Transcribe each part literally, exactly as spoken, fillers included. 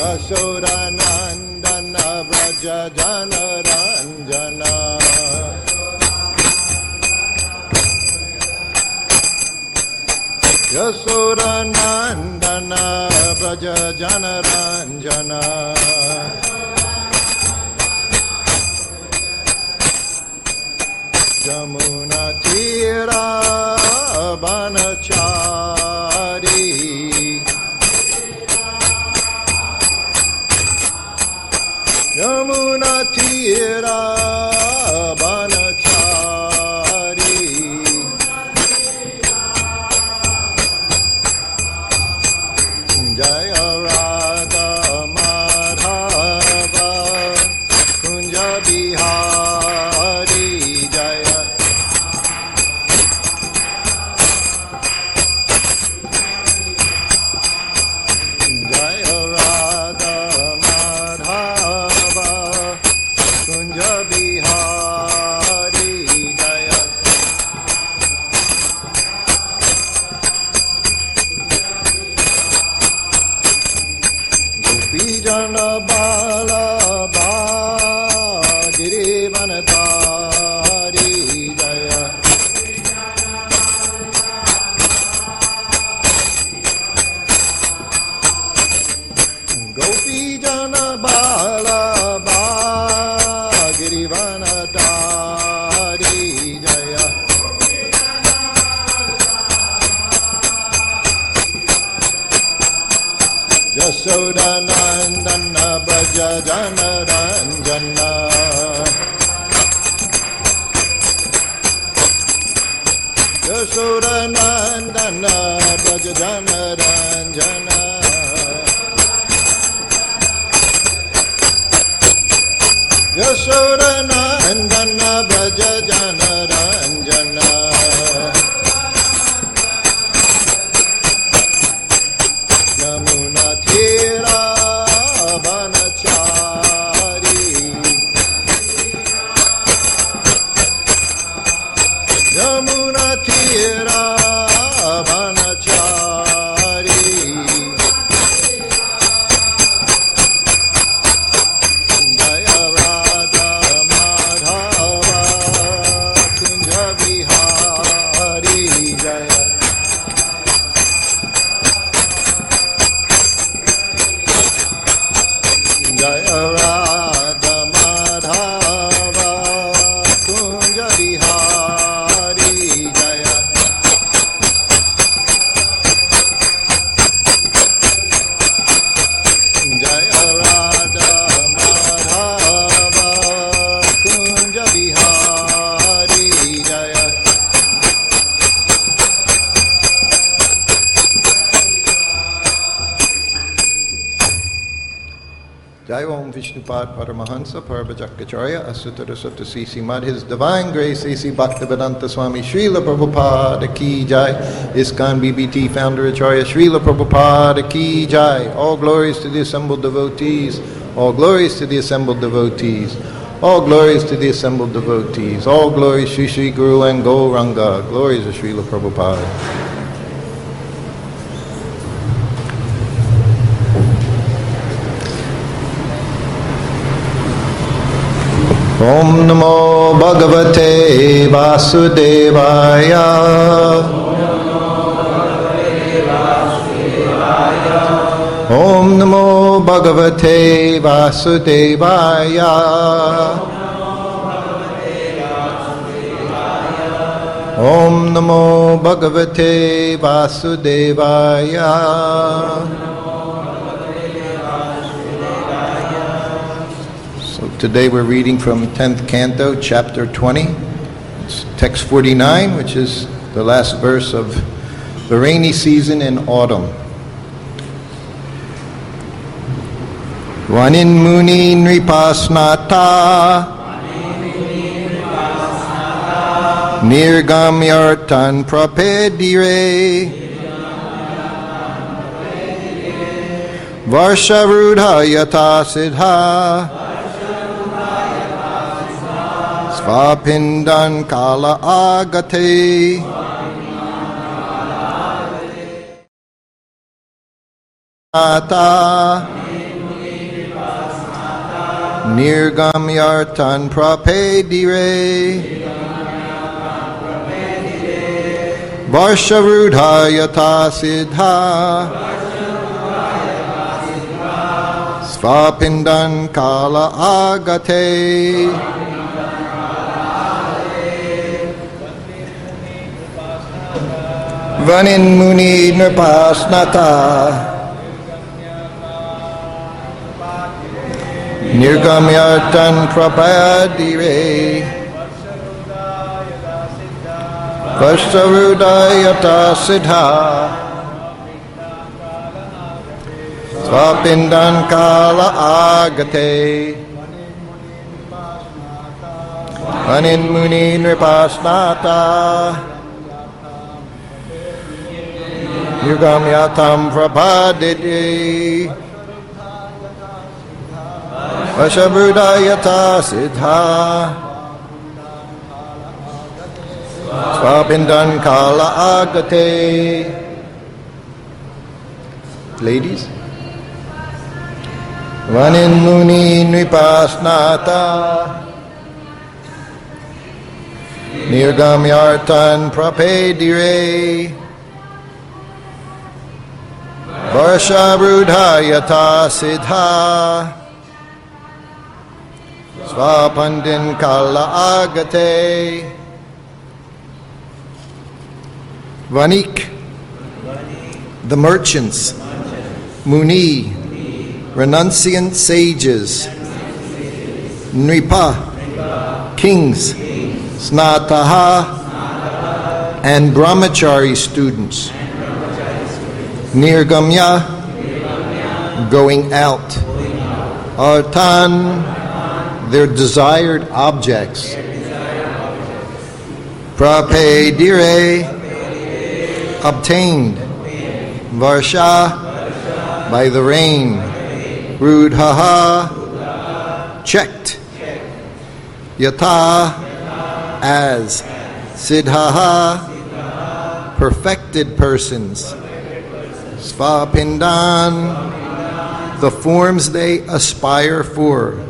Yashodanandana Braja Janaranjana Yashodanandana Braja Janaranjana Jamuna Tira Banachari Yamuna Tira Banachari Jaya Radha Madhava Kunja Bihari Jaya Jaya Radha Madhava Kunja Bihari Jaya Gopijana Bala Bhagiri Vanatari Jaya Gopijana Bala Bhagiri Vanatari Jaya Yashodanandana Braja Janaranjana Yashodanandana Braja Janaranjana Yashodanandana Braja Janaranjana Yamuna Tira Banachari Yamuna Tira Banachari Jaya Radha Madhava Kunja Bihari Jaya Jaya Radha Madhava Kunja Bihari Jaya Jaya Radha Madhava Kunja Bihari Jaya Jai Om Vishnupad Paramahansa Parvajakacharya Asutara Sutta C C Mad His Divine Grace A C Bhaktivedanta Swami Srila Prabhupada Ki Jai ISKCON B B T Founder Acharya Srila Prabhupada Ki Jai. All glories to the assembled devotees. All glories to the assembled devotees. All glories to the assembled devotees. All glories Shri Shri Guru and Gauranga. Glories of Srila Prabhupada. Om Namo Bhagavate Vasudevaya. Om Namo Bhagavate Vasudevaya. Om Namo Bhagavate Vasudevaya. Today we're reading from tenth Canto, Chapter twenty. It's text forty-nine, which is the last verse of the rainy season in autumn. Vanin Muni Nripasnata Nirgamyartan Prapedire Varsharudha Yata Siddha Svapindan Kala Agate Ata Nirgamyartan prapedire Varsharudha yata siddha Svapindan kala agate Vanin muni nirpasnata Nirgamyartan prapadire Varsharudayata siddha Svapindan kala agate Vanin muni nirpasnata Nirgamyatam prapadire Vashabhudayata siddha Svapindan kala agate. Ladies. Vanin muni nripasnata Nirgamyartan prapedire Varshabhudayata siddha Svapindan kala agate. Vanik, the merchants, Muni, renunciant sages, Nripa, kings, Snataha, and brahmachari students, Nirgamya, going out, Artan, their desired objects, Prapedire, obtained, Varsha, by the rain, Rudhaha, checked, Yata, as, Siddhaha, perfected persons, Svapindan, the forms they aspire for,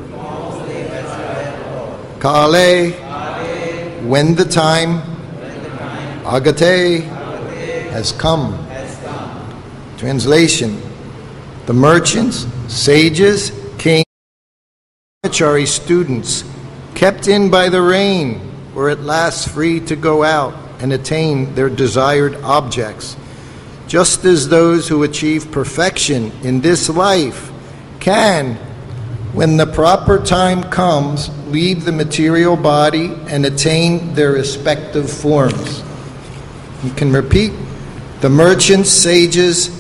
Kale, when the time, Agate, has come. Translation: the merchants, sages, kings, brahmachari students, kept in by the rain, were at last free to go out and attain their desired objects, just as those who achieve perfection in this life can, when the proper time comes, leave the material body and attain their respective forms. You can repeat. The merchants, sages,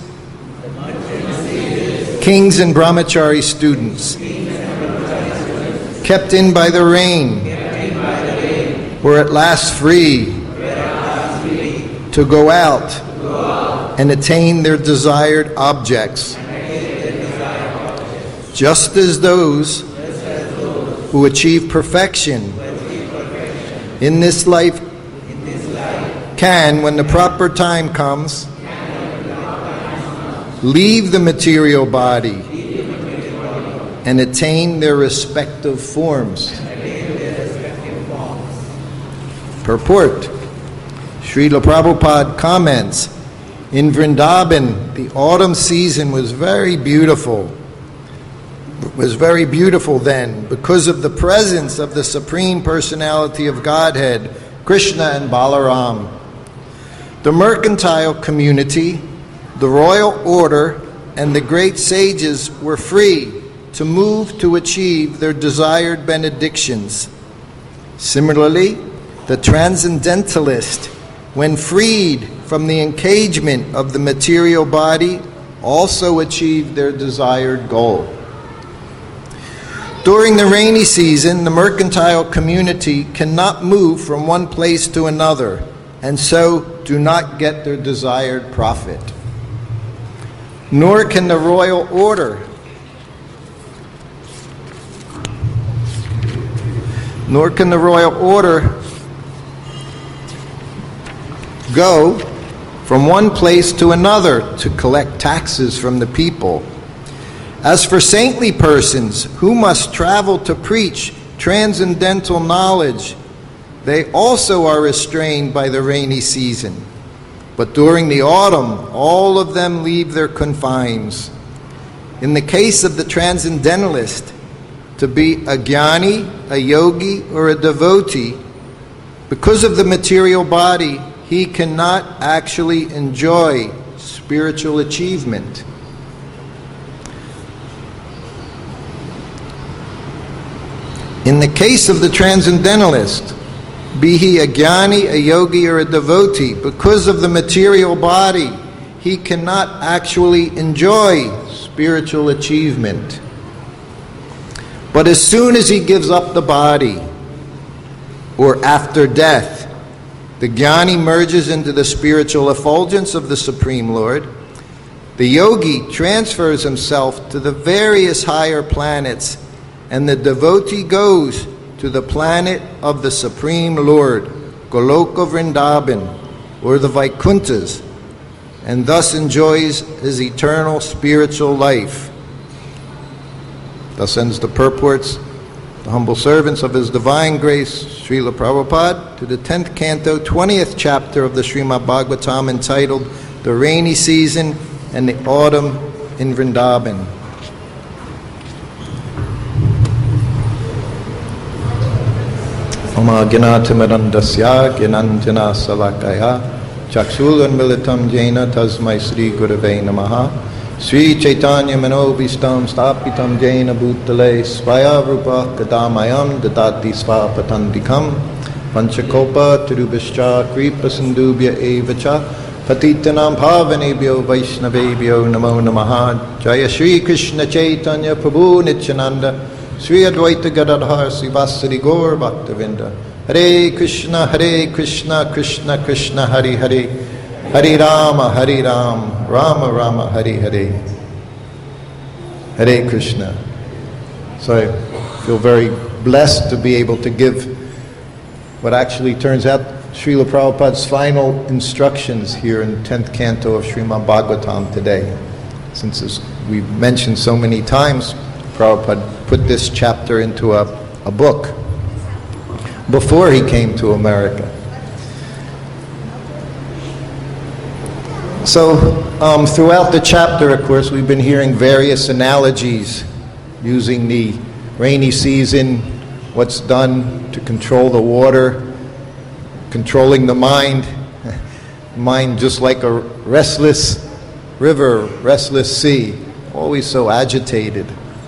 kings and brahmachari students, kept in by the rain, were at last free to go out and attain their desired objects, just as those who achieve perfection in this life can, when the proper time comes, leave the material body and attain their respective forms. Purport. Srila Prabhupada comments, in Vrindavan, the autumn season was very beautiful. It was very beautiful then because of the presence of the Supreme Personality of Godhead, Krishna and Balaram. The mercantile community, the royal order, and the great sages were free to move to achieve their desired benedictions. Similarly, the transcendentalist, when freed from the engagement of the material body, also achieved their desired goal. During the rainy season, the mercantile community cannot move from one place to another, and so do not get their desired profit. Nor can the royal order, nor can the royal order go from one place to another to collect taxes from the people. As for saintly persons who must travel to preach transcendental knowledge, they also are restrained by the rainy season. But during the autumn, all of them leave their confines. In the case of the transcendentalist, to be a jnani, a yogi, or a devotee, because of the material body, he cannot actually enjoy spiritual achievement. In the case of the transcendentalist, be he a jnani, a yogi, or a devotee, because of the material body, he cannot actually enjoy spiritual achievement. But as soon as he gives up the body, or after death, the jnani merges into the spiritual effulgence of the Supreme Lord. The yogi transfers himself to the various higher planets, and the devotee goes to the planet of the Supreme Lord, Goloka Vrindavan, or the Vaikunthas, and thus enjoys his eternal spiritual life. Thus ends the purports, the humble servants of His Divine Grace, Srila Prabhupada, to the tenth canto, twentieth chapter of the Srimad Bhagavatam, entitled The Rainy Season and the Autumn in Vrindavan. Oma Gnatimirandasya Gnanjana Salakaya Chakshul Militam Jena Tasmai Sri Gurave Namaha Sri Chaitanya Manobhistam Stapitam Jena Bhutale Svaya Rupa Kadamayam Dadati Svapatandikam Panchakopa Tirubhishcha Kripa Sindubhya Evacha Patitanam Bhavanebhyo Vaishnavebhyo Namo Namaha Jaya Sri Krishna Chaitanya Prabhu Nityananda Sri Advaita Gadadhar Sivasari Gaur Bhaktavinda Hare Krishna Hare Krishna Krishna Krishna Hare Hare Hare Rama, Hare Rama, Rama Rama, Hare Hare. Hare Krishna. So I feel very blessed to be able to give what actually turns out Srila Prabhupada's final instructions here in tenth canto of Srimad Bhagavatam today. Since as we've mentioned so many times, Prabhupada put this chapter into a, a book before he came to America. So, um, throughout the chapter, of course, we've been hearing various analogies using the rainy season, what's done to control the water, controlling the mind, mind just like a restless river, restless sea, always so agitated.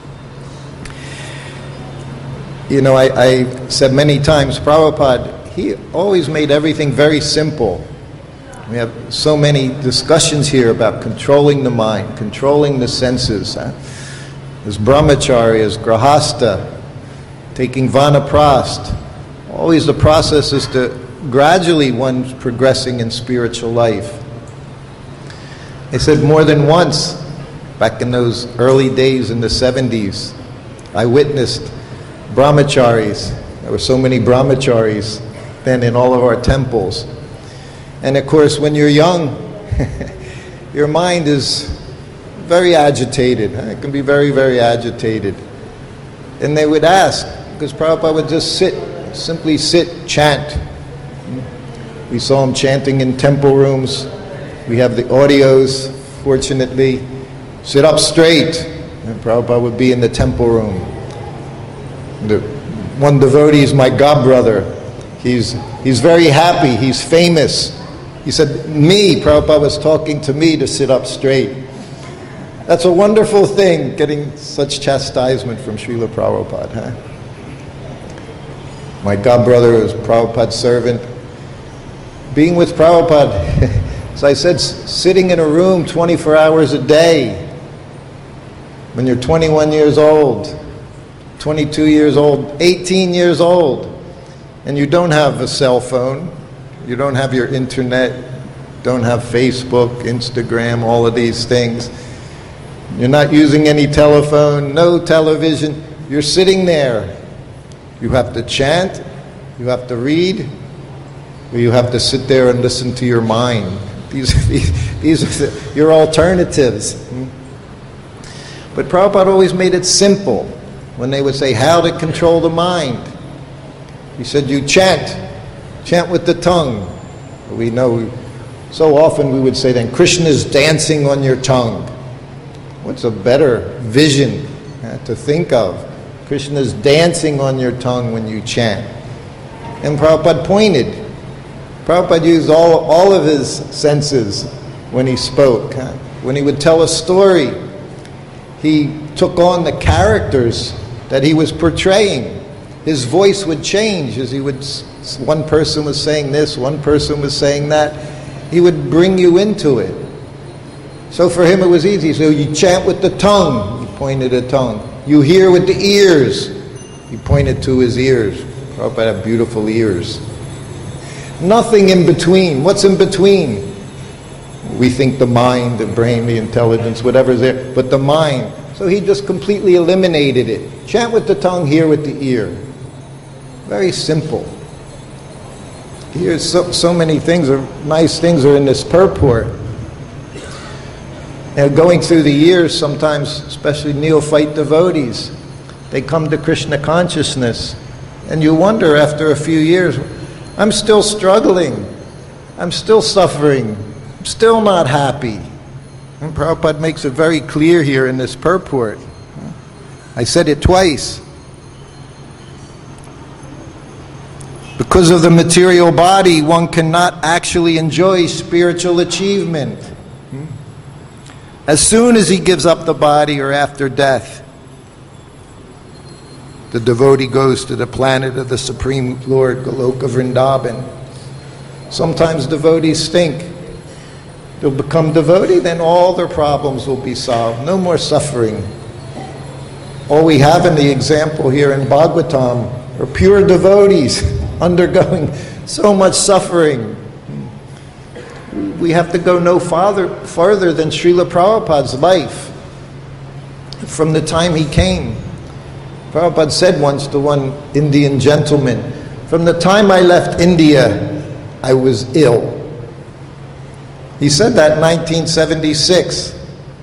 You know, I, I said many times, Prabhupada, he always made everything very simple. We have so many discussions here about controlling the mind, controlling the senses. Huh? As brahmachari, as grahasta, taking vanaprast. Always the process is to gradually one's progressing in spiritual life. They said more than once, back in those early days in the seventies, I witnessed brahmacharis. There were so many brahmacharis then in all of our temples. And of course, when you're young, your mind is very agitated. It can be very, very agitated. And they would ask, because Prabhupada would just sit, simply sit, chant. We saw him chanting in temple rooms. We have the audios, fortunately. Sit up straight. And Prabhupada would be in the temple room. The one devotee is my godbrother. He's, he's very happy. He's famous. He said, me, Prabhupada was talking to me to sit up straight. That's a wonderful thing, getting such chastisement from Srila Prabhupada. Huh? My godbrother was Prabhupada's servant. Being with Prabhupada, as I said, sitting in a room twenty-four hours a day, when you're twenty-one years old, twenty-two years old, eighteen years old, and you don't have a cell phone, you don't have your internet, don't have Facebook, Instagram, all of these things. You're not using any telephone, no television. You're sitting there. You have to chant, you have to read, or you have to sit there and listen to your mind. These, these, these are the, your alternatives. But Prabhupada always made it simple. When they would say, how to control the mind, he said, you chant. Chant with the tongue. We know, so often we would say then, Krishna's dancing on your tongue. What's a better vision uh, to think of? Krishna's dancing on your tongue when you chant. And Prabhupada pointed. Prabhupada used all, all of his senses when he spoke. Huh? When he would tell a story, he took on the characters that he was portraying. His voice would change as he would, one person was saying this, one person was saying that. He would bring you into it. So for him it was easy. So you chant with the tongue, he pointed a tongue. You hear with the ears, he pointed to his ears. Prabhupada had beautiful ears. Nothing in between. What's in between? We think the mind, the brain, the intelligence, whatever's there, but the mind. So he just completely eliminated it. Chant with the tongue, hear with the ear. Very simple. Here's so, so many things, are nice things are in this purport. And going through the years, sometimes, especially neophyte devotees, they come to Krishna consciousness, and you wonder after a few years, I'm still struggling, I'm still suffering, I'm still not happy. And Prabhupada makes it very clear here in this purport. I said it twice. Because of the material body, one cannot actually enjoy spiritual achievement. As soon as he gives up the body or after death, the devotee goes to the planet of the Supreme Lord, Goloka Vrindavan. Sometimes devotees think they'll become devotee, then all their problems will be solved. No more suffering. All we have in the example here in Bhagavatam are pure devotees undergoing so much suffering. We have to go no farther, farther than Srila Prabhupada's life. From the time he came, Prabhupada said once to one Indian gentleman, from the time I left India, I was ill. He said that in nineteen seventy-six.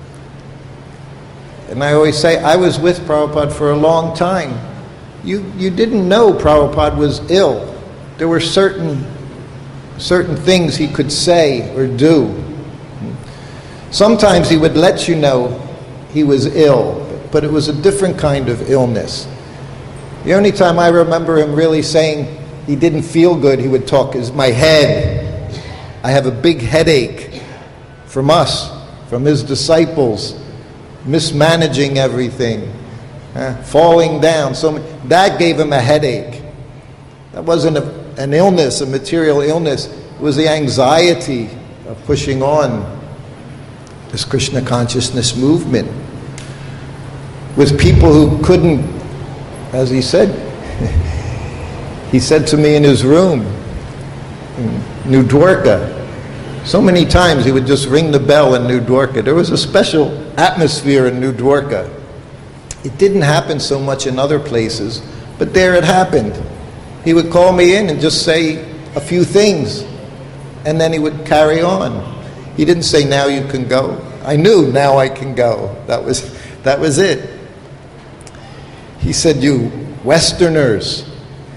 And I always say, I was with Prabhupada for a long time. You, you didn't know Prabhupada was ill. There were certain certain things he could say or do. Sometimes he would let you know he was ill, but it was a different kind of illness. The only time I remember him really saying he didn't feel good, he would talk, is my head. I have a big headache. From us, from his disciples, mismanaging everything, uh, falling down. So that gave him a headache. That wasn't a, an illness, a material illness. It was the anxiety of pushing on this Krishna consciousness movement with people who couldn't, as he said, he said to me in his room in New Dwarka, so many times he would just ring the bell in New Dwarka. There was a special atmosphere in New Dwarka. It didn't happen so much in other places, but there it happened. He would call me in and just say a few things, and then he would carry on. He didn't say, now you can go. I knew, now I can go. That was, that was it. He said, you Westerners.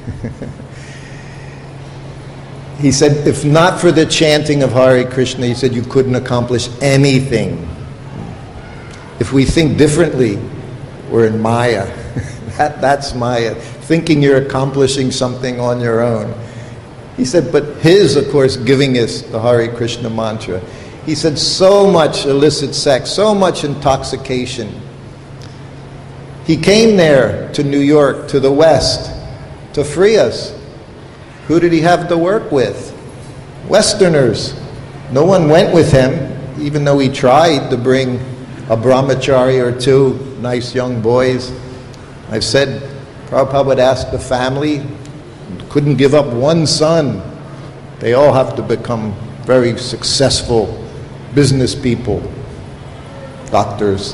He said, if not for the chanting of Hare Krishna, he said, you couldn't accomplish anything. If we think differently, we're in Maya. that, that's Maya. Thinking you're accomplishing something on your own. He said, but his, of course, giving us the Hare Krishna mantra. He said, so much illicit sex, so much intoxication. He came there to New York, to the West, to free us. Who did he have to work with? Westerners. No one went with him, even though he tried to bring a brahmachari or two, nice young boys. I've said, Prabhupada would ask the family, couldn't give up one son. They all have to become very successful business people, doctors.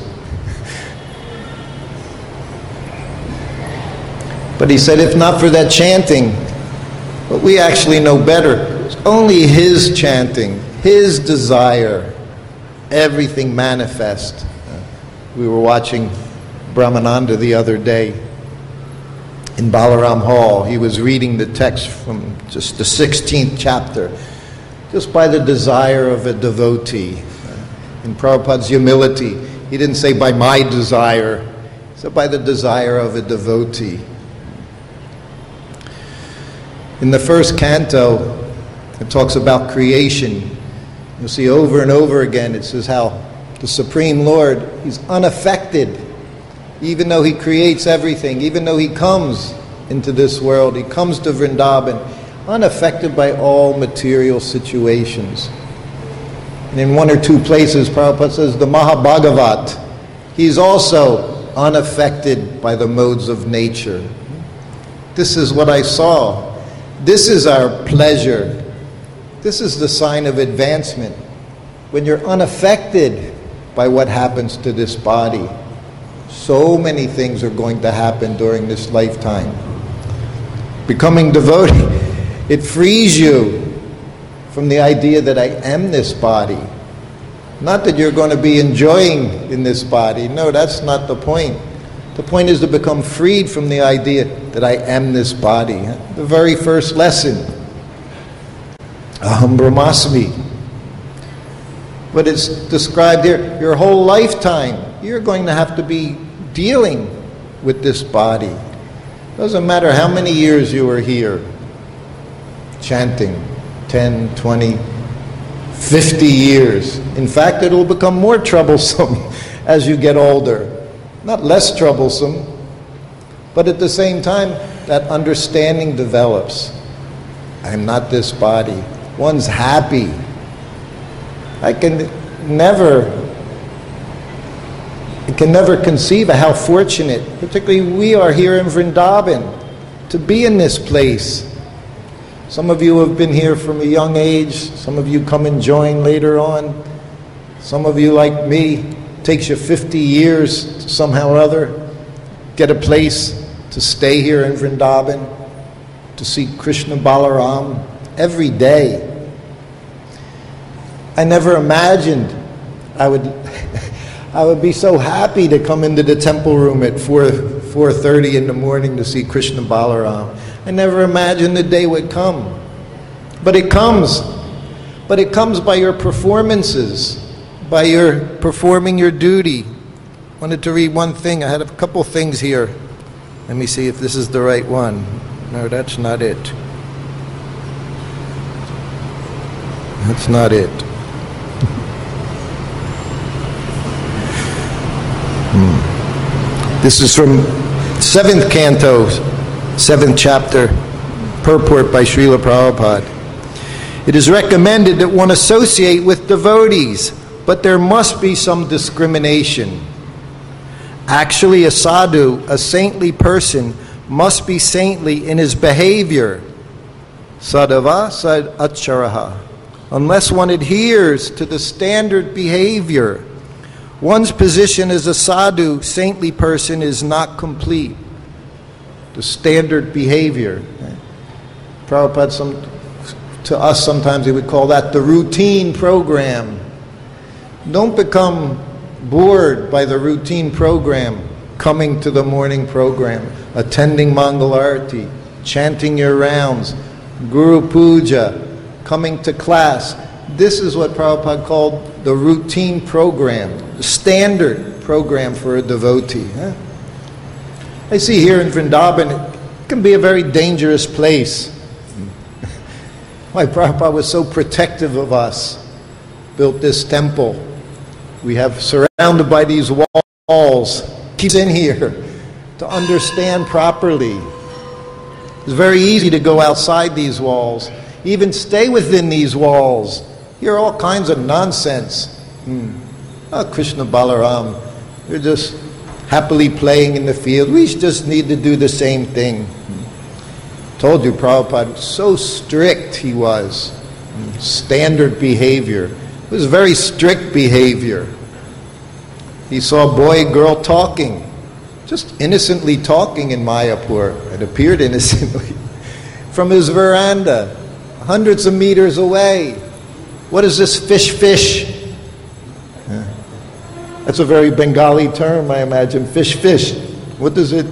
But he said, if not for that chanting, but we actually know better. It's only his chanting, his desire, everything manifest. We were watching Brahmananda the other day in Balaram Hall. He was reading the text from just the sixteenth chapter, just by the desire of a devotee. In Prabhupada's humility, he didn't say by my desire, he said by the desire of a devotee. In the first canto, it talks about creation. You'll see over and over again, it says how the Supreme Lord, He's unaffected. Even though He creates everything, even though He comes into this world, He comes to Vrindavan, unaffected by all material situations. And in one or two places, Prabhupada says, the Mahabhagavat, He's also unaffected by the modes of nature. This is what I saw. This is our pleasure. This is the sign of advancement. When you're unaffected by what happens to this body. So many things are going to happen during this lifetime. Becoming devotee, it frees you from the idea that I am this body. Not that you're going to be enjoying in this body. No, that's not the point. The point is to become freed from the idea that I am this body. The very first lesson. Aham Brahmasmi. But it's described here, your whole lifetime, you're going to have to be dealing with this body. Doesn't matter how many years you were here, chanting, ten, twenty, fifty years. In fact, it will become more troublesome as you get older. Not less troublesome, but at the same time, that understanding develops. I'm not this body. One's happy. I can never, I can never conceive of how fortunate, particularly we are here in Vrindavan, to be in this place. Some of you have been here from a young age. Some of you come and join later on. Some of you, like me, takes you fifty years to somehow or other get a place to stay here in Vrindavan, to see Krishna Balaram every day. I never imagined I would I would be so happy to come into the temple room at four four thirty in the morning to see Krishna Balaram. I never imagined the day would come. But it comes. But it comes by your performances, by your performing your duty. I wanted to read one thing. I had a couple things here. Let me see if this is the right one. No, that's not it. That's not it. This is from seventh canto, seventh chapter, purport by Srila Prabhupada. It is recommended that one associate with devotees, but there must be some discrimination. Actually, a sadhu, a saintly person, must be saintly in his behavior. Sadhava sad acharaha. Unless one adheres to the standard behavior, one's position as a sadhu, saintly person, is not complete. The standard behavior. Prabhupada, some, to us sometimes he would call that the routine program. Don't become bored by the routine program, coming to the morning program, attending Mangalarti, chanting your rounds, Guru Puja, coming to class. This is what Prabhupada called the routine program, the standard program for a devotee. Huh? I see here in Vrindavan, it can be a very dangerous place. Why Prabhupada was so protective of us, built this temple. We have surrounded by these walls. Keeps in here to understand properly. It's very easy to go outside these walls, even stay within these walls. Hear all kinds of nonsense. Hmm. Oh, Krishna Balaram, you're just happily playing in the field. We just need to do the same thing. Hmm. Told you, Prabhupada, so strict he was. Hmm. Standard behavior. It was very strict behavior. He saw a boy and girl talking, just innocently talking in Mayapur. It appeared innocently. From his veranda, hundreds of meters away. What is this fish fish? That's a very Bengali term, I imagine. Fish, fish. What does it...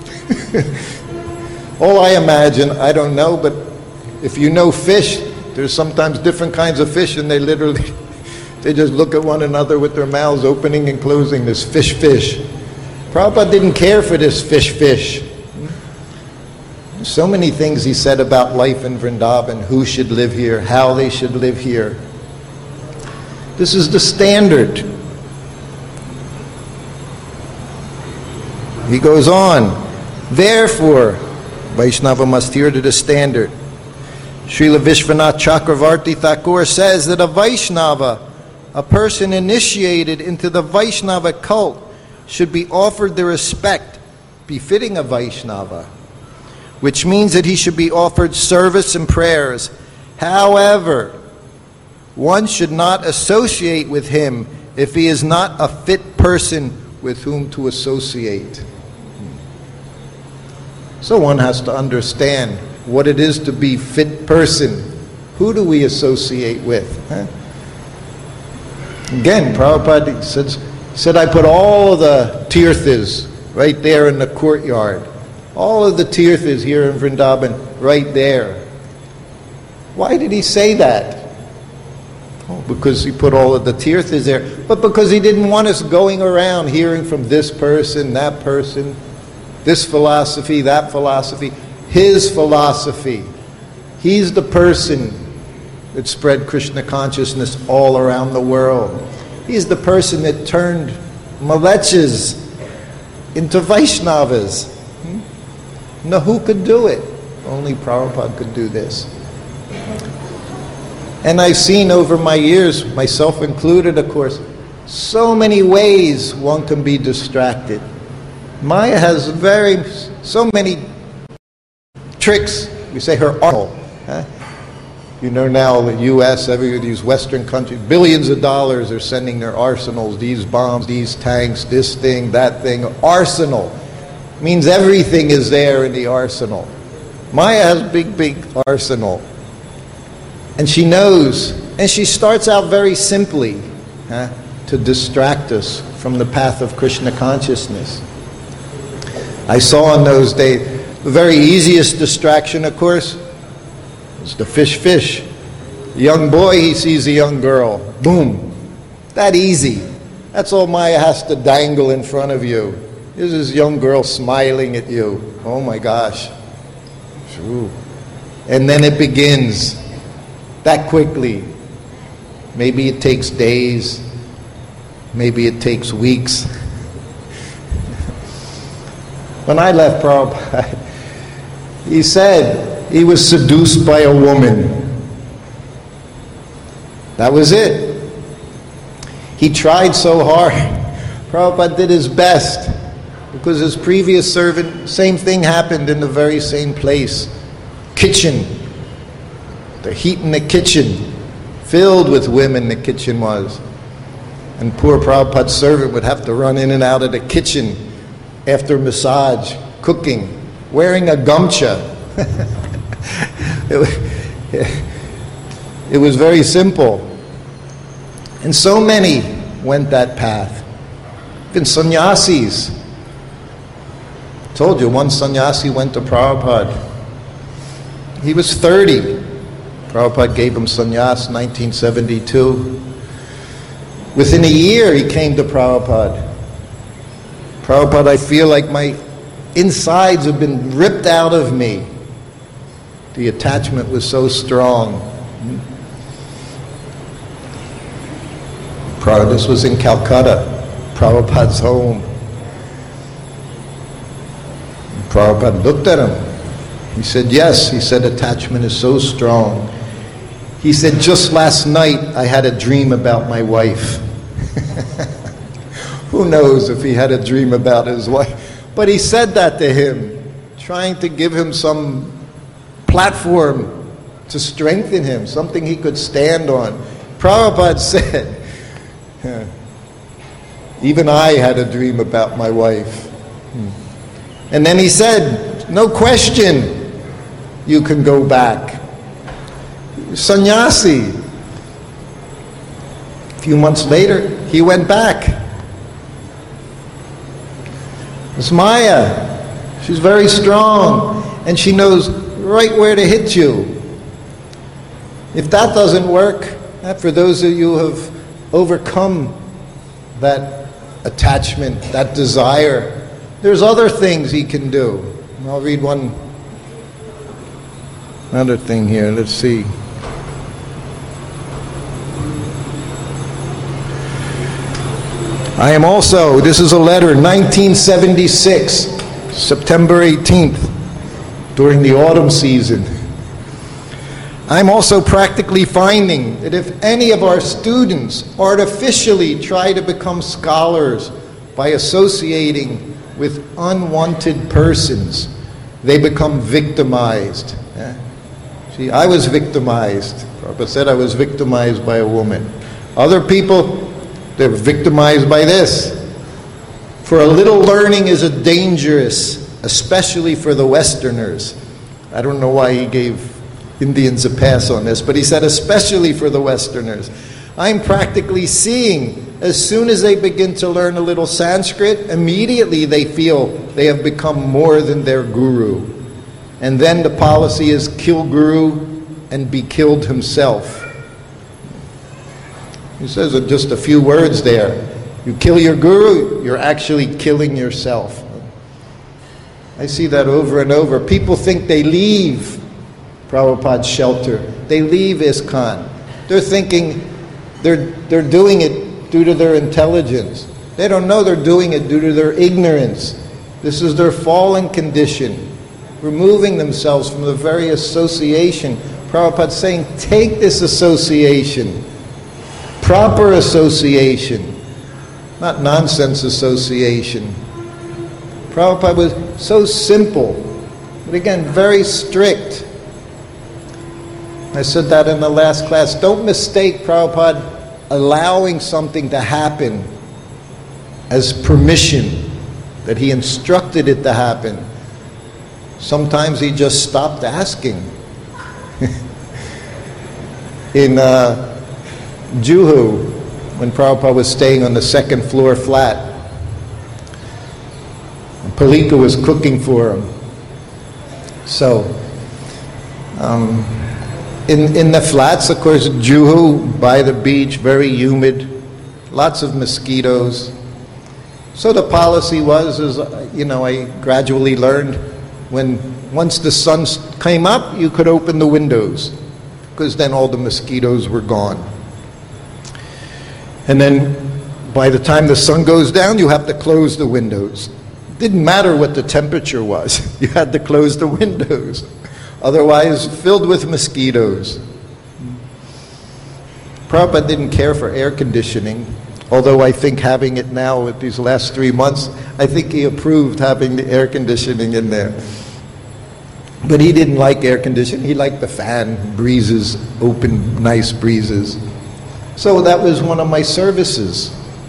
All I imagine, I don't know, but if you know fish, there's sometimes different kinds of fish, and they literally, they just look at one another with their mouths opening and closing, this fish, fish. Prabhupada didn't care for this fish, fish. So many things he said about life in Vrindavan, who should live here, how they should live here. This is the standard. He goes on, therefore, Vaishnava must adhere to the standard. Srila Vishwanath Chakravarti Thakur says that a Vaishnava, a person initiated into the Vaishnava cult, should be offered the respect befitting a Vaishnava, which means that he should be offered service and prayers. However, one should not associate with him if he is not a fit person with whom to associate. So one has to understand what it is to be fit person. Who do we associate with? Huh? Again, Prabhupada said, said, I put all the tirthas right there in the courtyard. All of the tirthas here in Vrindavan right there. Why did he say that? Oh, because he put all of the tirthas there. But because he didn't want us going around hearing from this person, that person, this philosophy, that philosophy. His philosophy. He's the person that spread Krishna consciousness all around the world. He's the person that turned Malechas into Vaishnavas. Hmm? Now who could do it? Only Prabhupada could do this. And I've seen over my years, myself included of course, so many ways one can be distracted. Maya has very, so many tricks. We say her arsenal. Huh? You know now the U S, every these Western countries, billions of dollars are sending their arsenals, these bombs, these tanks, this thing, that thing. Arsenal means everything is there in the arsenal. Maya has big, big arsenal. And she knows, and she starts out very simply huh, to distract us from the path of Krishna consciousness. I saw in those days, the very easiest distraction, of course, is the fish fish. The young boy, he sees a young girl. Boom. That easy. That's all Maya has to dangle in front of you. Here's this young girl smiling at you. Oh my gosh. True. And then it begins. That quickly. Maybe it takes days. Maybe it takes weeks. When I left Prabhupada, he said he was seduced by a woman. That was it. He tried so hard. Prabhupada did his best because his previous servant, same thing happened in the very same place. Kitchen. The heat in the kitchen. Filled with women the kitchen was. And poor Prabhupada's servant would have to run in and out of the kitchen after massage, cooking, wearing a gamcha. it, was, it was very simple. And so many went that path. Even sannyasis. I told you, one sannyasi went to Prabhupada. He was thirty. Prabhupada gave him sannyas in nineteen seventy-two. Within a year he came to Prabhupada. Prabhupada, I feel like my insides have been ripped out of me. The attachment was so strong. Prabhupada, this was in Calcutta, Prabhupada's home. Prabhupada looked at him. He said, yes, he said, attachment is so strong. He said, just last night I had a dream about my wife. Who knows if he had a dream about his wife? But he said that to him, trying to give him some platform to strengthen him, something he could stand on. Prabhupada said, even I had a dream about my wife. And then he said, no question, you can go back. Sannyasi. A few months later, he went back. It's Maya. She's very strong, and she knows right where to hit you. If that doesn't work, for those of you who have overcome that attachment, that desire, there's other things he can do. I'll read one another thing here. Let's see. I am also, this is a letter, nineteen seventy-six, September eighteenth, during the autumn season. I'm also practically finding that if any of our students artificially try to become scholars by associating with unwanted persons, they become victimized. Yeah. See, I was victimized. Prabhupada said I was victimized by a woman. Other people, they're victimized by this. For a little learning is a dangerous, especially for the Westerners. I don't know why he gave Indians a pass on this, but he said especially for the Westerners. I'm practically seeing, as soon as they begin to learn a little Sanskrit, immediately they feel they have become more than their guru. And then the policy is kill guru and be killed himself. He says just a few words there. You kill your guru, you're actually killing yourself. I see that over and over. People think they leave Prabhupada's shelter. They leave ISKCON. They're thinking they're, they're doing it due to their intelligence. They don't know they're doing it due to their ignorance. This is their fallen condition, removing themselves from the very association. Prabhupada's saying, take this association. Proper association, not nonsense association. Prabhupada was so simple, but again, very strict. I said that in the last class. Don't mistake Prabhupada allowing something to happen as permission, that he instructed it to happen. Sometimes he just stopped asking. in uh, Juhu, when Prabhupada was staying on the second floor flat, and Palika was cooking for him. So, um, in, in the flats, of course, Juhu, by the beach, very humid, lots of mosquitoes. So the policy was, is, you know, I gradually learned, when once the sun came up, you could open the windows, because then all the mosquitoes were gone. And then by the time the sun goes down, you have to close the windows. It didn't matter what the temperature was. You had to close the windows. Otherwise, filled with mosquitoes. Prabhupada didn't care for air conditioning, although I think having it now with these last three months, I think he approved having the air conditioning in there. But he didn't like air conditioning. He liked the fan, breezes, open, nice breezes. So that was one of my services.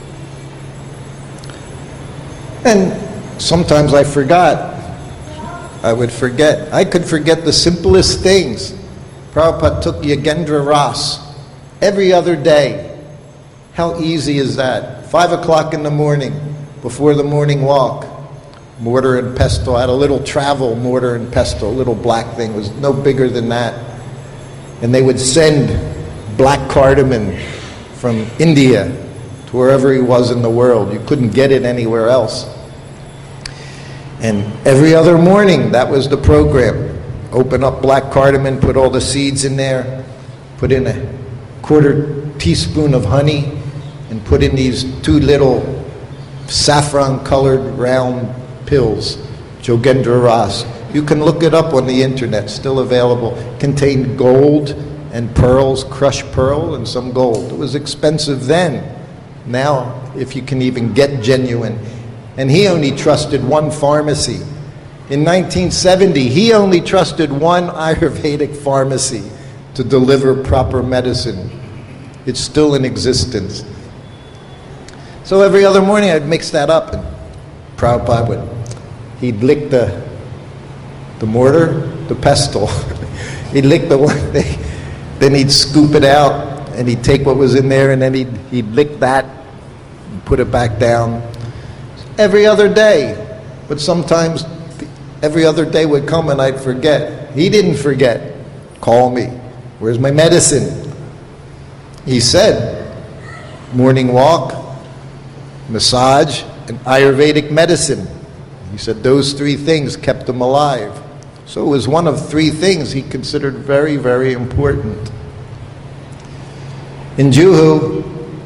And sometimes I forgot. I would forget. I could forget the simplest things. Prabhupada took Yogendra Ras every other day. How easy is that? Five o'clock in the morning, before the morning walk, mortar and pestle. I had a little travel mortar and pestle, a little black thing. It was no bigger than that. And they would send black cardamom from India to wherever he was in the world. You couldn't get it anywhere else. And every other morning, that was the program. Open up black cardamom, put all the seeds in there, put in a quarter teaspoon of honey, and put in these two little saffron-colored round pills, Yogendra Ras. You can look it up on the internet, still available. Contained gold and pearls, crushed pearl and some gold. It was expensive then. Now, if you can even get genuine. And he only trusted one pharmacy. In nineteen seventy, he only trusted one Ayurvedic pharmacy to deliver proper medicine. It's still in existence. So every other morning I'd mix that up, and Prabhupada would, he'd lick the, the mortar, the pestle. He'd lick the one thing. Then he'd scoop it out, and he'd take what was in there, and then he'd, he'd lick that and put it back down. Every other day. But sometimes every other day would come and I'd forget. He didn't forget. Call me. Where's my medicine? He said, morning walk, massage, and Ayurvedic medicine. He said those three things kept him alive. So it was one of three things he considered very, very important. In Juhu,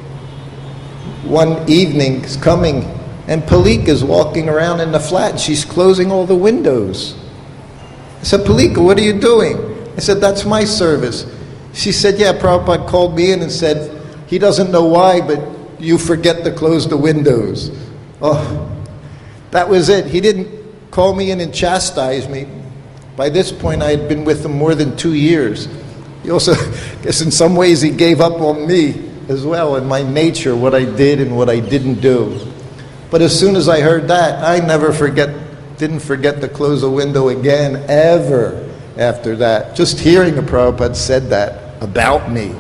one evening is coming, and Palika is walking around in the flat, and she's closing all the windows. I said, Palika, what are you doing? I said, that's my service. She said, yeah, Prabhupada called me in and said, he doesn't know why, but you forget to close the windows. Oh, that was it. He didn't call me in and chastise me. By this point, I had been with him more than two years. He also, I guess in some ways, he gave up on me as well, and my nature, what I did and what I didn't do. But as soon as I heard that, I never forget, didn't forget to close a window again, ever after that. Just hearing a Prabhupada said that about me.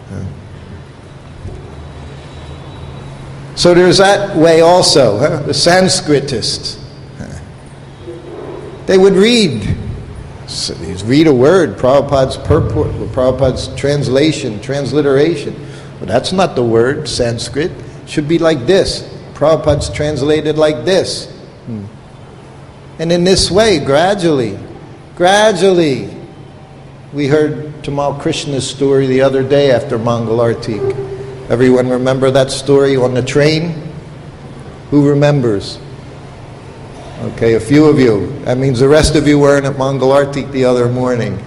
So there's that way also, huh? The Sanskritists. They would read, read a word, Prabhupada's purport, Prabhupada's translation, transliteration. But that's not the word, Sanskrit. It should be like this. Prabhupada's translated like this. Hmm. And in this way, gradually, gradually, we heard Tamal Krishna's story the other day after Mangal Artik. Everyone remember that story on the train? Who remembers? Okay, a few of you. That means the rest of you weren't at Mangal Artik the other morning.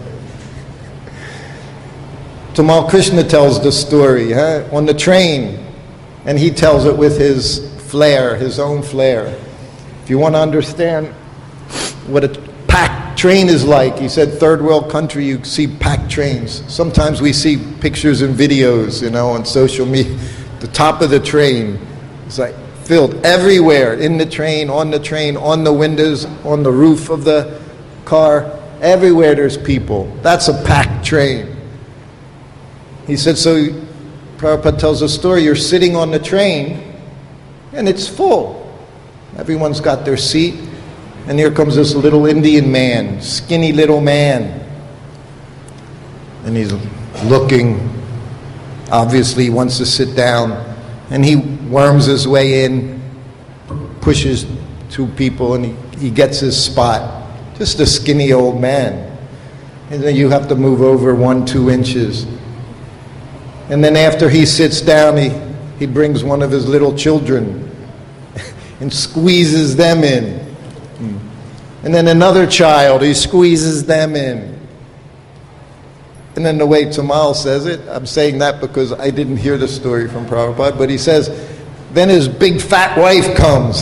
Tamal Krishna tells the story huh? on the train, and he tells it with his flair, his own flair. If you want to understand what a packed train is like, he said third world country, you see packed trains. Sometimes we see pictures and videos, you know, on social media. The top of the train is like filled everywhere, in the train, on the train, on the windows, on the roof of the car. Everywhere there's people. That's a packed train. He said, so Prabhupada tells a story, you're sitting on the train and it's full. Everyone's got their seat, and here comes this little Indian man, skinny little man. And he's looking, obviously he wants to sit down, and he worms his way in, pushes two people, and he, he gets his spot. Just a skinny old man. And then you have to move over one, two inches. And then after he sits down, he, he brings one of his little children and squeezes them in. And then another child, he squeezes them in. And then the way Tamal says it, I'm saying that because I didn't hear the story from Prabhupada, but he says, then his big fat wife comes.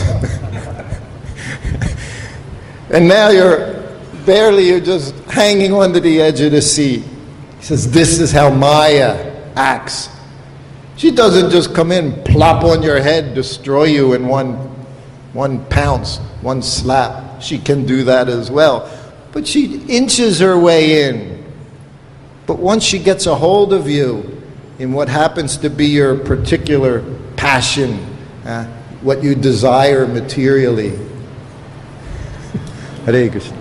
And now you're barely, you're just hanging onto the edge of the seat. He says, this is how Maya acts. She doesn't just come in, plop on your head, destroy you in one, one pounce, one slap. She can do that as well. But she inches her way in. But once she gets a hold of you in what happens to be your particular passion, uh, what you desire materially, Hare Krishna,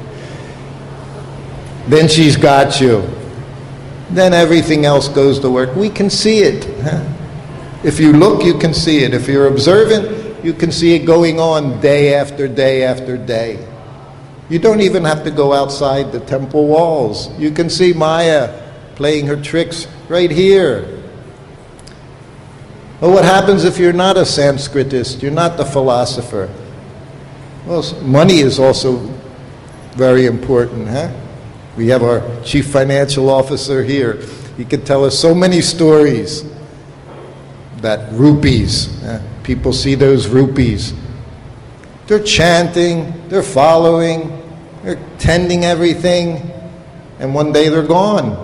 then she's got you. Then everything else goes to work. We can see it. Huh? If you look, you can see it. If you're observant, you can see it going on day after day after day. You don't even have to go outside the temple walls. You can see Maya playing her tricks right here. Well, what happens if you're not a Sanskritist? You're not the philosopher? Well, money is also very important, huh? We have our chief financial officer here. He can tell us so many stories that rupees, uh, people see those rupees. They're chanting, they're following, they're tending everything, and one day they're gone.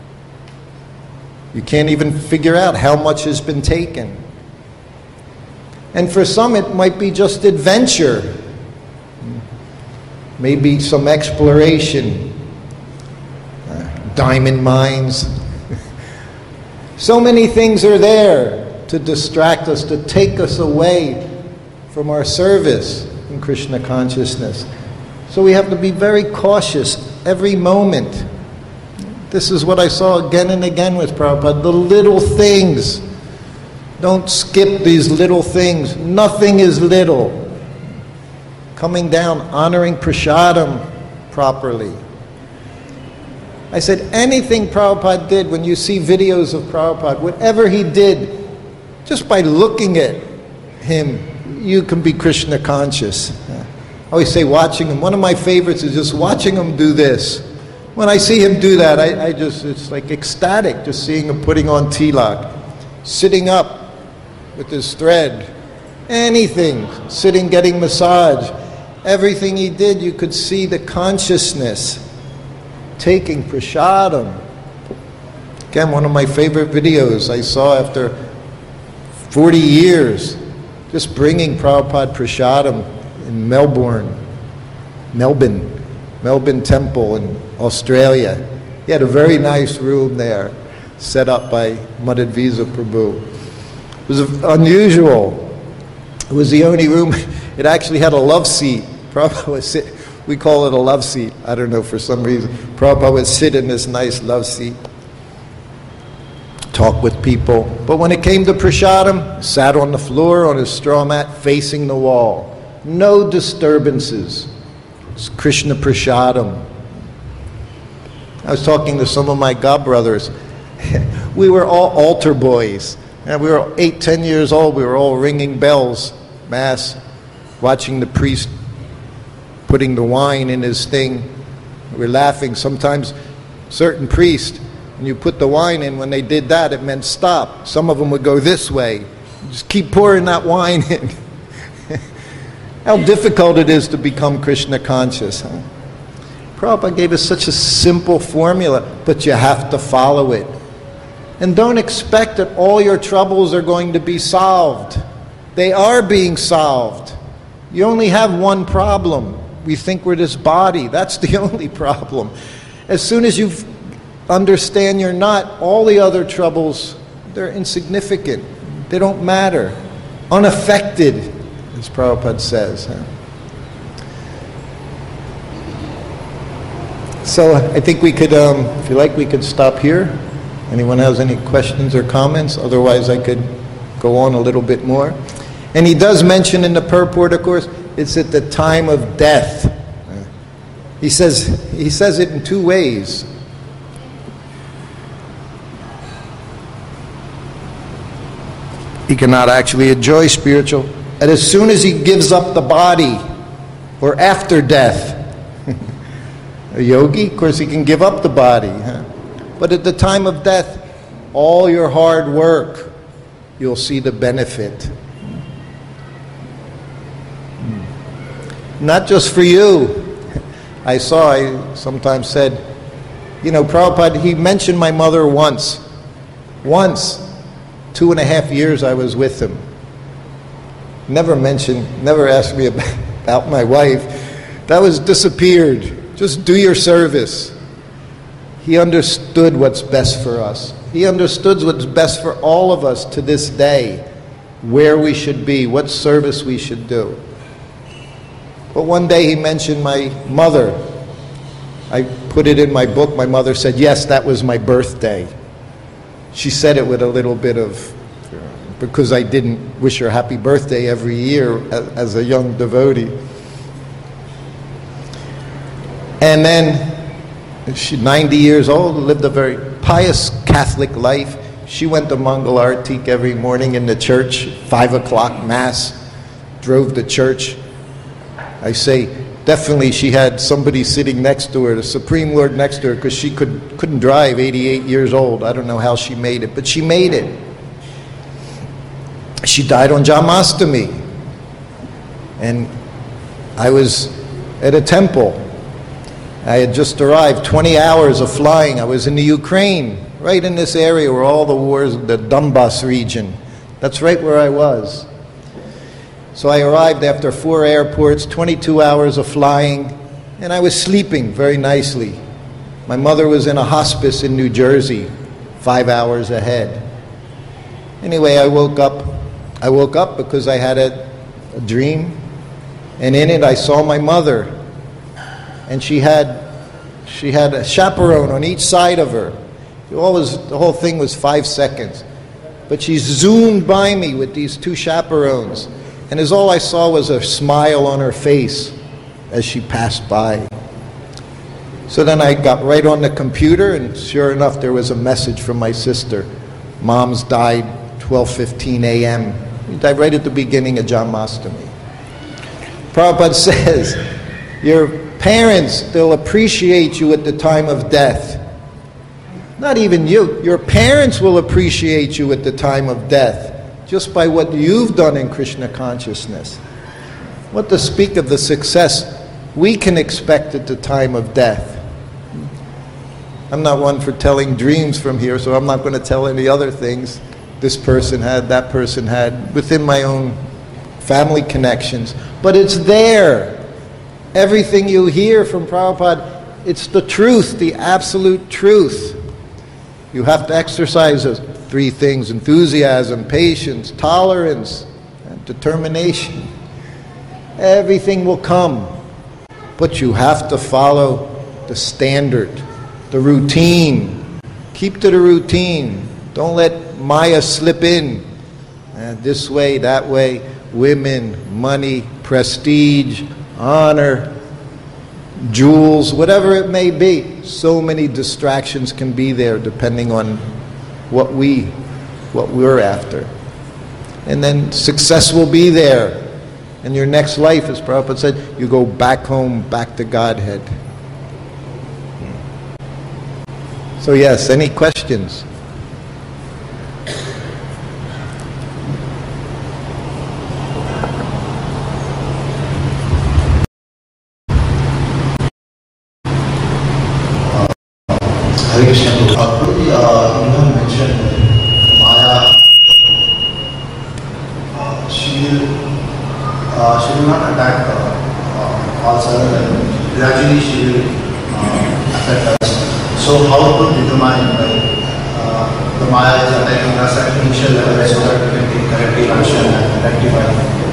You can't even figure out how much has been taken. And for some it might be just adventure, maybe some exploration. Diamond mines. So many things are there to distract us, to take us away from our service. in Krishna consciousness. So we have to be very cautious every moment. This is what I saw again and again with Prabhupada, the little things. Don't skip these little things. Nothing is little. Coming down, honoring prasadam properly. I said, anything Prabhupada did, when you see videos of Prabhupada, whatever he did, just by looking at him, you can be Krishna conscious. I always say watching him. One of my favorites is just watching him do this. When I see him do that, I, I just, it's like ecstatic just seeing him putting on tilak, sitting up with his thread, anything, sitting getting massage. Everything he did, you could see the consciousness, taking prasadam. Again, one of my favorite videos I saw after forty years, just bringing Prabhupada prasadam in Melbourne, Melbourne, Melbourne Temple in Australia. He had a very nice room there, set up by Madhvisa Prabhu. It was unusual. It was the only room. It actually had a love seat. Prabhupada would sit, we call it a love seat. I don't know, for some reason. Prabhupada would sit in this nice love seat, talk with people. But when it came to prasadam, sat on the floor on his straw mat facing the wall. No disturbances. It's Krishna prasadam. I was talking to some of my god brothers. We were all altar boys. And we were eight, ten years old. We were all ringing bells, mass, watching the priest putting the wine in his thing. We were laughing. Sometimes certain priests, when you put the wine in, when they did that, it meant stop. Some of them would go this way. Just keep pouring that wine in. How difficult it is to become Krishna conscious. Huh? Prabhupada gave us such a simple formula, but you have to follow it. And don't expect that all your troubles are going to be solved. They are being solved. You only have one problem. We think we're this body. That's the only problem. As soon as you understand you're not, all the other troubles, they're insignificant. They don't matter. Unaffected, as Prabhupada says. Huh? So I think we could, um, if you like, we could stop here. Anyone has any questions or comments? Otherwise, I could go on a little bit more. And he does mention in the purport, of course, it's at the time of death. He says, he says it in two ways. He cannot actually enjoy spiritual. And as soon as he gives up the body, or after death, a yogi, of course, he can give up the body. Huh? But at the time of death, all your hard work, you'll see the benefit. Not just for you. I saw, I sometimes said, you know, Prabhupada, he mentioned my mother once. Once. Two and a half years I was with him. Never mentioned, never asked me about, about my wife. That was disappeared. Just do your service. He understood what's best for us. He understood what's best for all of us to this day, where we should be, what service we should do. But one day he mentioned my mother. I put it in my book. My mother said, yes, that was my birthday. She said it with a little bit of, because I didn't wish her happy birthday every year as a young devotee. And then, she's ninety years old, lived a very pious Catholic life. She went to Mangal Artik every morning in the church, five o'clock mass, drove to church. I say, definitely she had somebody sitting next to her, the Supreme Lord next to her, because she could, couldn't drive, eighty-eight years old. I don't know how she made it, but she made it. She died on Janmashtami. And I was at a temple. I had just arrived, twenty hours of flying. I was in the Ukraine, right in this area where all the wars, the Donbass region. That's right where I was. So I arrived after four airports, twenty-two hours of flying, and I was sleeping very nicely. My mother was in a hospice in New Jersey, five hours ahead. Anyway, I woke up. I woke up because I had a, a dream. And in it I saw my mother. And she had she had a chaperone on each side of her. It always, the whole thing was five seconds. But she zoomed by me with these two chaperones. And as all I saw was a smile on her face as she passed by. So then I got right on the computer, and sure enough, there was a message from my sister. Mom's died twelve fifteen a.m. He died right at the beginning of Janmashtami. Prabhupada says, your parents, they'll appreciate you at the time of death. Not even you. Your parents will appreciate you at the time of death, just by what you've done in Krishna consciousness. What to speak of the success we can expect at the time of death. I'm not one for telling dreams from here, so I'm not going to tell any other things this person had, that person had, within my own family connections. But it's there. Everything you hear from Prabhupada, it's the truth, the absolute truth. You have to exercise those three things: enthusiasm, patience, tolerance, and determination. Everything will come. But you have to follow the standard, the routine. Keep to the routine. Don't let Maya slip in. Uh, this way, that way. Women, money, prestige, honor, jewels, whatever it may be. So many distractions can be there depending on what we, what we're after. And then success will be there. And your next life, as Prabhupada said, you go back home, back to Godhead. So yes, any questions? Hare Krishna. Uh, you have mentioned Maya. Uh, she will, uh, she will not attack uh, uh, all sudden. Gradually, she will uh, affect us. So, how to determine like uh, the Maya is attacking us at initial level so that we can take corrective action and rectify?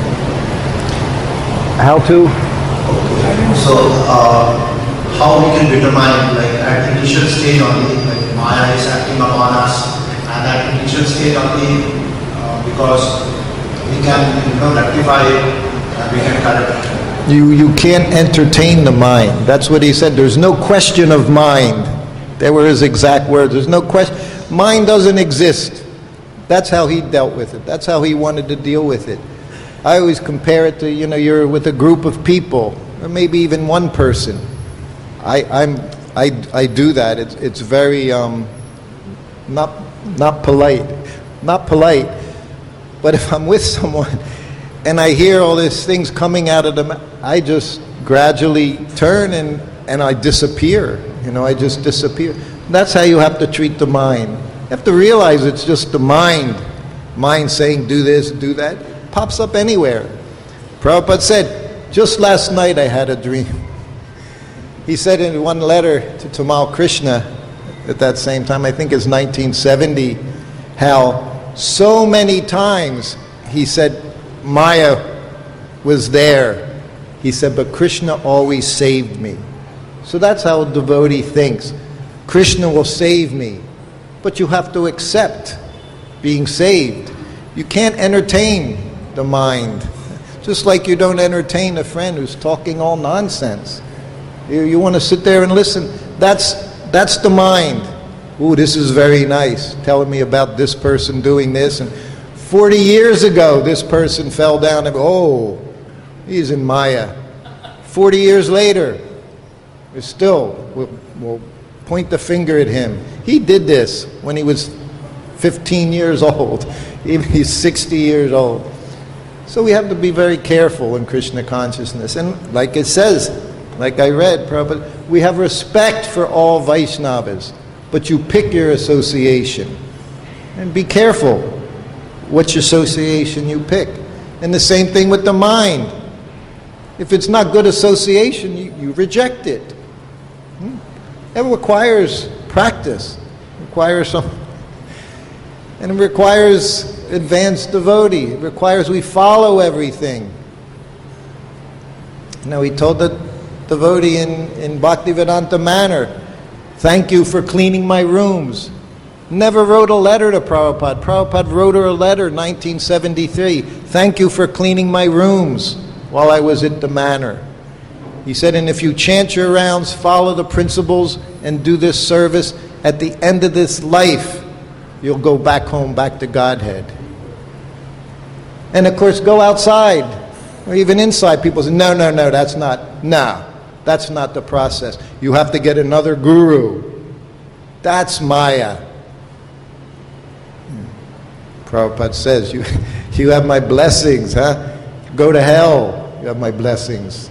How to? Okay. So. Uh, How we can determine, like at initial stage only, like Maya is acting upon us, and at initial stage only, uh, because we can, you know, rectify it, and we can correct it. You you can't entertain the mind. That's what he said. There's no question of mind. There were his exact words. There's no question. Mind doesn't exist. That's how he dealt with it. That's how he wanted to deal with it. I always compare it to, you know, you're with a group of people, or maybe even one person. I, I'm, I, I do that. It's, it's very um, not, not polite, not polite. But if I'm with someone and I hear all these things coming out of them, I just gradually turn and, and I disappear. You know, I just disappear. That's how you have to treat the mind. You have to realize it's just the mind. Mind saying, do this, do that. It pops up anywhere. Prabhupada said, just last night I had a dream. He said in one letter to Tamal Krishna at that same time, I think it's nineteen seventy, how so many times he said Maya was there. He said, but Krishna always saved me. So that's how a devotee thinks. Krishna will save me. But you have to accept being saved. You can't entertain the mind. Just like you don't entertain a friend who's talking all nonsense. You, you want to sit there and listen. That's, that's the mind. Ooh, this is very nice. Telling me about this person doing this. And forty years ago, this person fell down and, oh, he's in Maya. forty years later, we're still, we'll, we'll point the finger at him. He did this when he was fifteen years old. Even he's sixty years old. So we have to be very careful in Krishna consciousness. And like it says, like I read, Prabhupada, we have respect for all Vaishnavas, but you pick your association. And be careful which association you pick. And the same thing with the mind. If it's not good association, you, you reject it. Hmm? It requires practice. It requires some, and it requires advanced devotee. It requires we follow everything. You know, he told the devotee in, in Bhaktivedanta Manor, thank you for cleaning my rooms. Never wrote a letter to Prabhupada. Prabhupada wrote her a letter in nineteen seventy-three. Thank you for cleaning my rooms while I was at the manor. He said, and if you chant your rounds, follow the principles, and do this service, at the end of this life, you'll go back home, back to Godhead. And of course, go outside, or even inside. People say, no, no, no, that's not, no, that's not the process. You have to get another guru. That's Maya. Prabhupada says, you, you have my blessings, huh? Go to hell, you have my blessings.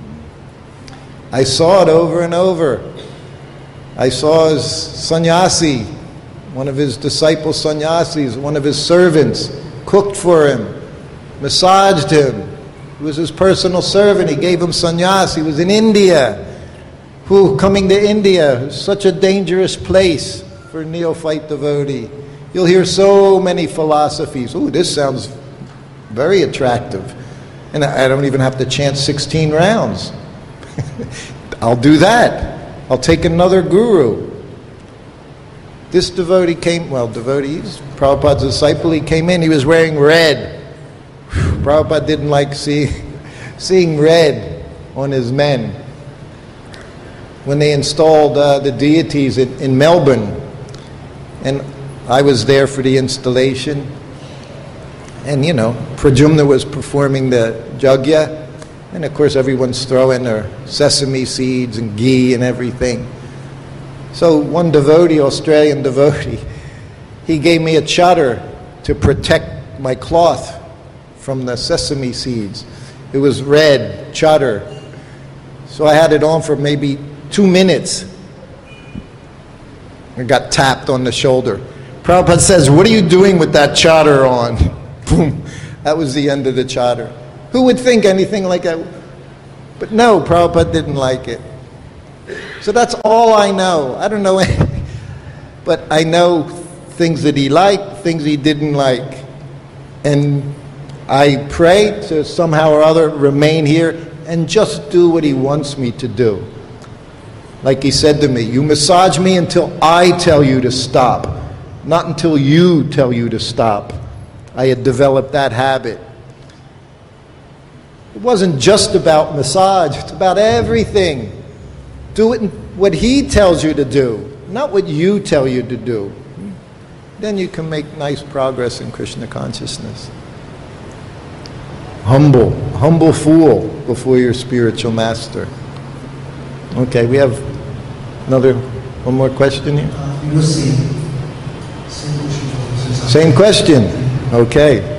I saw it over and over. I saw his sannyasi, one of his disciple sannyasis, one of his servants, cooked for him, massaged him. He was his personal servant. He gave him sannyas. He was in India. Who, coming to India, is such a dangerous place for a neophyte devotee. You'll hear so many philosophies. Ooh, this sounds very attractive. And I don't even have to chant sixteen rounds. I'll do that. I'll take another guru. This devotee came, well, devotee, he's Prabhupada's disciple. He came in, he was wearing red. Prabhupada didn't like see, seeing red on his men. When they installed uh, the deities in, in Melbourne, and I was there for the installation, and you know, Pradyumna was performing the yajna, and of course everyone's throwing their sesame seeds and ghee and everything. So one devotee, Australian devotee, he gave me a chadar to protect my cloth from the sesame seeds. It was red chadar. So I had it on for maybe two minutes. I got tapped on the shoulder. Prabhupada says, what are you doing with that chadar on? Boom. That was the end of the chadar. Who would think anything like that? But no, Prabhupada didn't like it. So that's all I know. I don't know anything. But I know things that he liked, things he didn't like. And I pray to somehow or other remain here and just do what he wants me to do. Like he said to me, you massage me until I tell you to stop, not until you tell you to stop. I had developed that habit. It wasn't just about massage, it's about everything. Do it in what he tells you to do, not what you tell you to do. Then you can make nice progress in Krishna consciousness. Humble, humble fool before your spiritual master. Okay, we have another, one more question here? Uh, you same, same question. Same question, okay.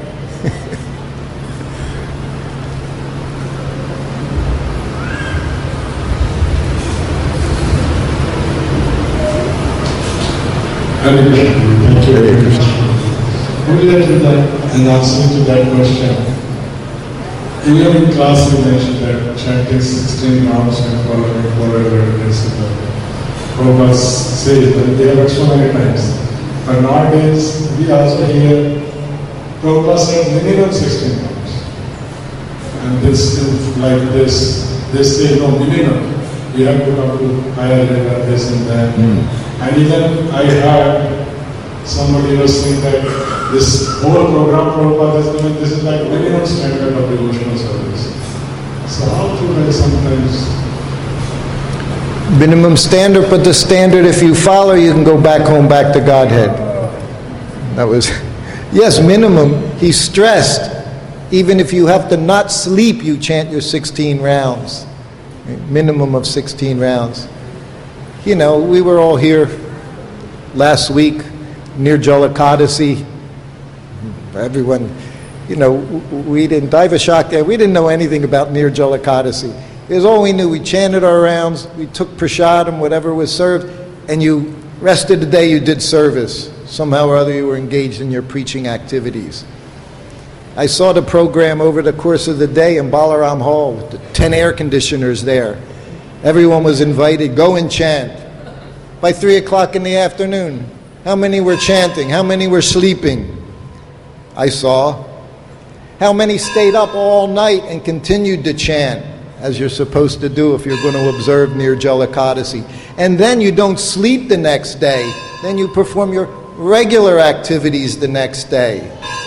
Hare Krishna. Thank you very much. Related to that, and answering to that question, even in class you mentioned that chanting sixteen rounds and following forever principle. Prabhupada says that they have so many times. But nowadays, we also hear Prabhupada said minimum sixteen rounds. And this is like this, they say no minimum. We have to come to higher level, this and that. Mm. And even I heard somebody was saying that this whole program Prabhupada is doing, this is like minimum standard of devotional service. So how to like sometimes... Minimum standard, but the standard, if you follow, you can go back home, back to Godhead. That was, yes, minimum. He's stressed. Even if you have to not sleep, you chant your sixteen rounds. Minimum of sixteen rounds. You know, we were all here last week, Nirjala Ekadasi. Everyone, you know, we didn't, Daiva Shakti, we didn't know anything about Nirjala Ekadasi. It was all we knew. We chanted our rounds, we took prasadam, whatever was served, and you, rest of the day you did service. Somehow or other you were engaged in your preaching activities. I saw the program over the course of the day in Balaram Hall with the ten air conditioners there. Everyone was invited, go and chant. By three o'clock in the afternoon, how many were chanting? How many were sleeping? I saw. How many stayed up all night and continued to chant? as you're supposed to do if you're going to observe Nirjala Ekadasi. And then you don't sleep the next day. Then you perform your regular activities the next day.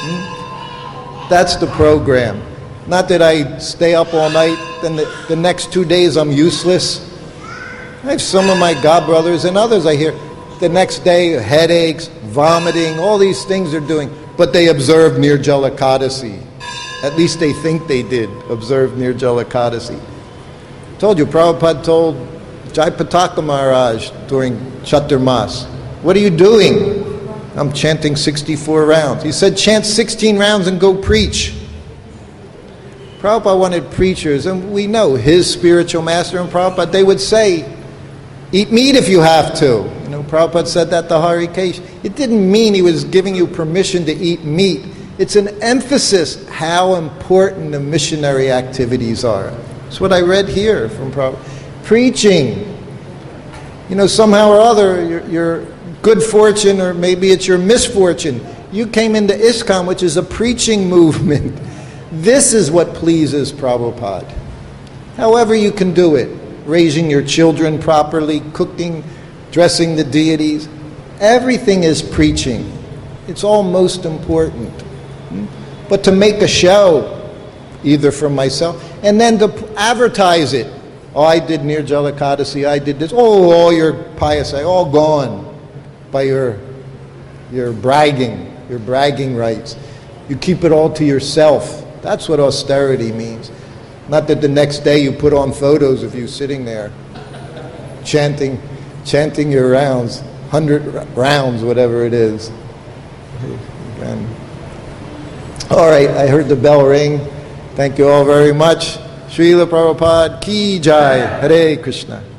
Hmm? That's the program. Not that I stay up all night, then the, the next two days I'm useless. I have some of my god brothers and others I hear the next day, headaches, vomiting, all these things they're doing, but they observe Nirjala Ekadasi. At least they think they did observe Nirjala Ekadasi. I told you, Prabhupada told Jayapataka Maharaj during Chaturmas, what are you doing? I'm chanting sixty-four rounds. He said, chant sixteen rounds and go preach. Prabhupada wanted preachers, and we know his spiritual master and Prabhupada, they would say, eat meat if you have to. You know, Prabhupada said that to Harikesh. It didn't mean he was giving you permission to eat meat. It's an emphasis how important the missionary activities are. That's what I read here from Prabhupada. Preaching. You know, somehow or other, your, your good fortune, or maybe it's your misfortune, you came into ISKCON, which is a preaching movement. This is what pleases Prabhupada. However you can do it. Raising your children properly, cooking, dressing the deities. Everything is preaching. It's all most important. But to make a show, either for myself, and then to advertise it. Oh, I did Nirjala Ekadasi, I did this. Oh, all your pious, all gone by your, your bragging, your bragging rights. You keep it all to yourself. That's what austerity means. Not that the next day you put on photos of you sitting there, chanting, chanting your rounds, hundred rounds, whatever it is. And, all right, I heard the bell ring. Thank you all very much. Srila Prabhupada Ki Jai. Hare Krishna.